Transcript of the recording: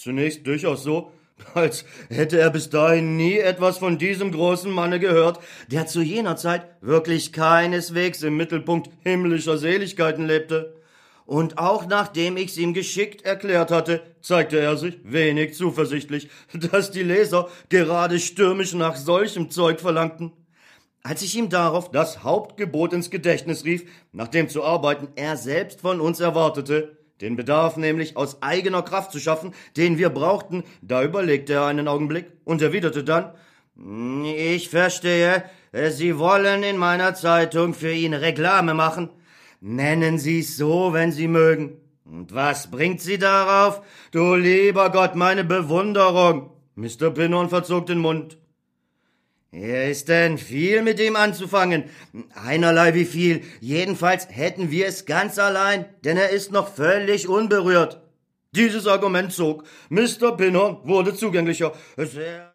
Zunächst durchaus so, als hätte er bis dahin nie etwas von diesem großen Manne gehört, der zu jener Zeit wirklich keineswegs im Mittelpunkt himmlischer Seligkeiten lebte. Und auch nachdem ich's ihm geschickt erklärt hatte, zeigte er sich wenig zuversichtlich, dass die Leser gerade stürmisch nach solchem Zeug verlangten. Als ich ihm darauf das Hauptgebot ins Gedächtnis rief, nach dem zu arbeiten er selbst von uns erwartete, den Bedarf nämlich aus eigener Kraft zu schaffen, den wir brauchten, da überlegte er einen Augenblick und erwiderte dann, »Ich verstehe, Sie wollen in meiner Zeitung für ihn Reklame machen. Nennen Sie's so, wenn Sie mögen. Und was bringt Sie darauf? Du lieber Gott, meine Bewunderung!« Mr. Pinhorn verzog den Mund. »Ist denn viel mit ihm anzufangen? Einerlei wie viel. Jedenfalls hätten wir es ganz allein, denn er ist noch völlig unberührt.« Dieses Argument zog. Mr. Pinhorn wurde zugänglicher.